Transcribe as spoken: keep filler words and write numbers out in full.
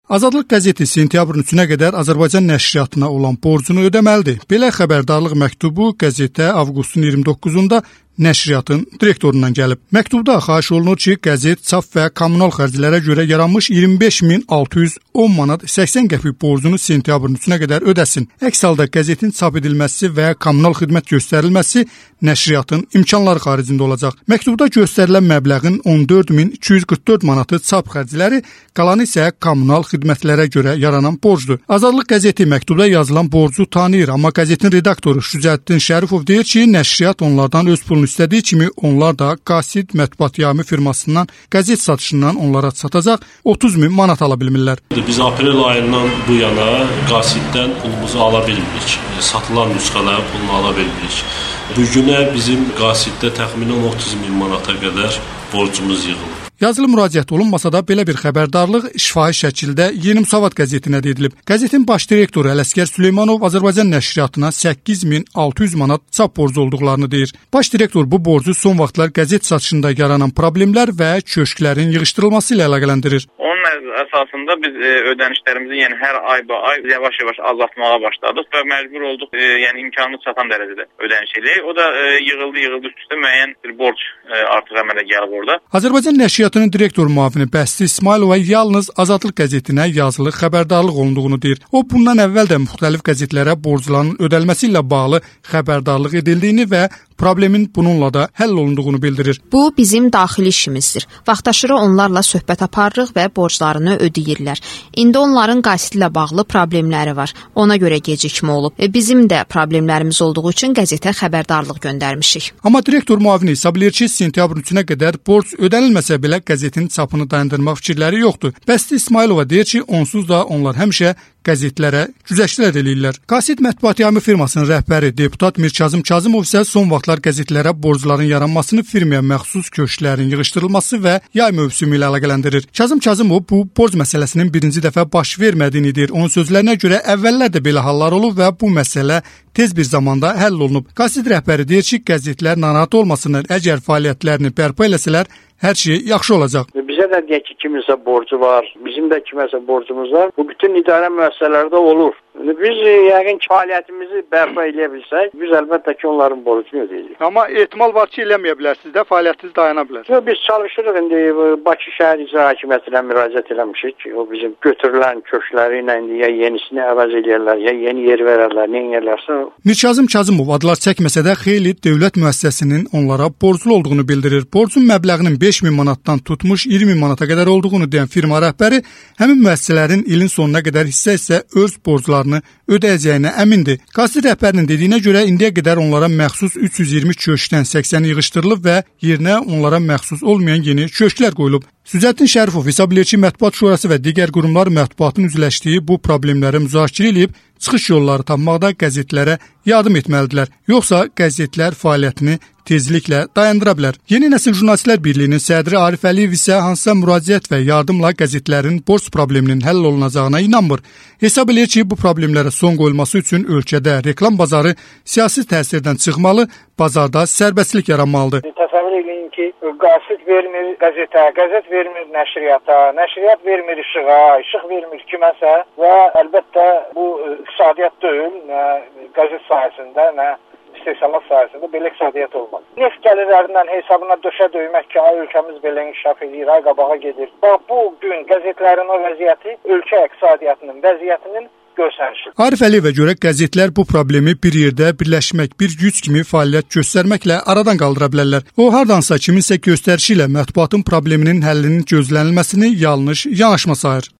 Azadlıq qəzeti sentyabrın üçünə qədər Azərbaycan nəşriyyatına olan borcunu ödəməlidir. Belə xəbərdarlıq məktubu qəzetə avqustun iyirmi doqquzunda nəşriyyatın direktorundan gəlib. Məktubda xahiş olunur ki, qəzet çap və kommunal xərclərə görə yaranmış iyirmi beş min altı yüz on manat səksən qəpik borcunu sentyabrın üçünə qədər ödəsin. Əks halda qəzetin çap edilməsi və kommunal xidmət göstərilməsi nəşriyyatın imkanları xaricində olacaq. Məktubda göstərilən məbləğin on dörd min iki yüz qırx dörd manatı çap xərcləri, qalanı isə kommunal xidmətlərə görə yaranan borcdur. Azadlıq qəzeti məktubda yazılan borcu tanıyır, amma qəzetin redaktoru Şücəddin Şərifov deyir ki, nəşriyyat onlardan öz pulunu istədiyi kimi onlar da Qasid Mətbuat Yami firmasından qəzet satışından onlara çatacaq otuz min manat ala bilmirlər. Biz aprel ayından bu yana Qasiddən pulumuzu ala bilmirik. Satılan nüsxələrin pulunu ala bilmirik. Bu günə bizim Qasiddə təxminən otuz min manata qədər borcumuz yığılıb. Yazılı müraciət olunmasa da belə bir xəbərdarlıq şifahi şəkildə Yeni Müsavat qəzetinə edilib. Qəzetin baş direktoru Ələsgər Süleymanov Azərbaycan nəşriyyatına səkkiz min altı yüz manat çap borcu olduqlarını deyir. Baş direktor bu borcu son vaxtlar qəzet satışında yaranan problemlər və köşklərin yığışdırılması ilə əlaqələndirir. Onun əsasında biz e, ödənişlərimizi yəni hər ay ba ay yavaş-yavaş azaltmağa başladıq və məcbur olduq e, yəni imkanımız çatan dərəcədə ödəniş eləyək. O da e, yığıldı, yığıldı üst-üstə müəyyən bir borc e, artıq əmələ gəlib orada. Azərbaycan nəşriyyatının direktor müavini Bəsti İsmailova yalnız Azadlıq qəzetinə yazılı xəbərdarlıq olduğunu deyir. O bundan əvvəl də müxtəlif qəzetlərə borcların ödəlməsi ilə bağlı xəbərdarlıq edildiyini və problemin bununla da həll olunduğunu bildirir. Bu bizim daxili işimizdir. Vaxtaşırı onlarla söhbət aparırıq və borclarını ödəyirlər. İndi onların Qasid ilə bağlı problemləri var. Ona görə gecikmə olub. E, bizim də problemlərimiz olduğu üçün qəzetə xəbərdarlıq göndərmişik. Amma direktor müavini hesab edir ki, sentyabrın üçünə qədər borc ödənilməsə belə qəzetin çapını dayandırmaq fikirləri yoxdur. Bəsti İsmailova deyir ki, onsuz da onlar həmişə qəzetlərə güzəştlər eləyirlər. Qasid Mətbuat Yami firmasının rəhbəri deputat Mirkazım Kazımov isə son vaxtlar qəzetlərə borcların yaranmasını firmaya məxsus köşklərin yığışdırılması və yay mövsümü ilə əlaqələndirir. Kazım Kazımov bu borc məsələsinin birinci dəfə baş vermədiyini deyir. Onun sözlərinə görə əvvəllər də belə hallar olub və bu məsələ tez bir zamanda həll olunub. Qasid rəhbəri deyir ki, qəzetlər narahat olmasınlar. Əgər fəaliyyətlərini bərpa eləsələr, hər şey yaxşı olacaq. Bizə də deyək ki, kiminsə borcu var, bizim də kiməsə borcumuz var. Bu bütün idarə müəssisələrdə olur. Biz yəqin ki, fəaliyyətimizi bərpa eləyə bilsək, biz əlbəttə ki, onların borcunu ödəyirik. Amma ehtimal var ki, eləməyə bilərsiniz də, fəaliyyətiniz dayana bilər. Yox, biz çalışırıq, indi Bakı şəhər icra hakimiyyətinə müraciət eləmişik. O bizim götürülən köşkləri ilə indi ya yenisini əvəz eləyərlər, ya yeni yer verərlər, nə edərlərsə. Mirkazım Kazımov adlar çəkməsə də xeyli dövlət müəssisəsinin onlara borclu olduğunu bildirir. Borcun məbləğinin beş min manatdan tutmuş iyirmi min manata qədər olduğunu deyən firma rəhbəri həmin müəssisələrin ilin sonuna qədər hissə isə öz borclarını ödəyəcəyinə əmindir. Qasid rəhbərinin dediyinə görə indiyə qədər onlara məxsus üç yüz iyirmi köşkdən səksəni yığışdırılıb və yerinə onlara məxsus olmayan yeni köşklər qoyulub. Şücəddin Şərifov hesab edir ki, Mətbuat Şurası və digər qurumlar mətbuatın üzləşdiyi bu problemləri müzakirə edib çıxış yolları tapmaqda qəzetlərə yardım etməlidirlər. Yoxsa qəzetlər fəaliyyətini tezliklə dayandıra bilər. Yeni Nəsil Jurnalistlər Birliyinin sədri Arif Əliyev isə hansısa müraciət və yardımla qəzetlərin borc probleminin həll olunacağına inanmır. Hesab edir ki, bu problemlərə son qoyulması üçün ölkədə reklam bazarı siyasi təsirdən çıxmalı, bazarda sərbəstlik yaranmalıdır. Təsəvvür edin ki, Qasid vermir qəzetə, qəzet vermir nəşriyyata, nəşriyyat vermir işığa, işıq vermir kiməsə və əlbəttə bu iqtisadiyyat deyil, nə qəzet sahəsində, nə istehsalat sahəsində belə iqtisadiyyat olmaz. Neft gəlirlərindən hesabına döşə döymək ki, ay ölkəmiz belə inkişaf edir, ay qabağa gedir. Bax, bu gün qəzetlərin o vəziyyəti ölkə iqtisadiyyatının vəziyyətinin göstərişidir. Arif Əliyevə görə qəzetlər bu problemi bir yerdə birləşmək, bir güc kimi fəaliyyət göstərməklə aradan qaldıra bilərlər. O, hardansa kiminsə göstərişi ilə mətbuatın probleminin həllinin gözlənilməsini yanlış yanaşma sayır.